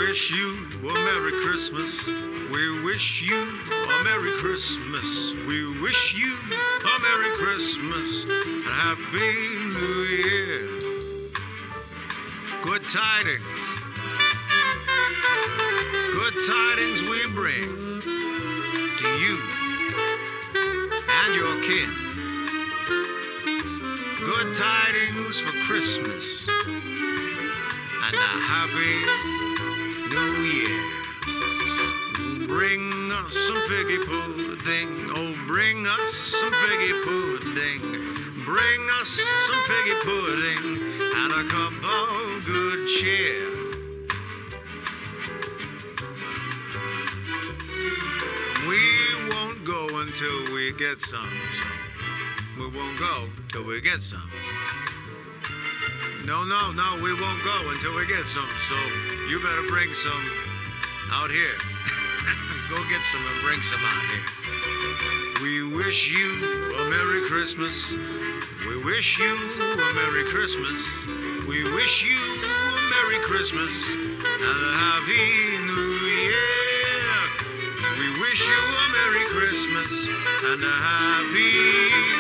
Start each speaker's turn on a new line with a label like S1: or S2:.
S1: wish you a Merry Christmas. We wish you a Merry Christmas. We wish you a Merry Christmas and Happy New Year. Good tidings. Good tidings we bring to you and your kin. Good tidings for Christmas and a happy New Year. Bring us some figgy pudding. Oh, bring us some figgy pudding. Bring us some figgy pudding and a cup of good cheer. We won't go until we get some. We won't go till we get some. No, we won't go until we get some. So you better bring some out here. Go get some and bring some out here. We wish you a Merry Christmas. We wish you a Merry Christmas. We wish you a Merry Christmas and a Happy New Year. We wish you a Merry Christmas and a Happy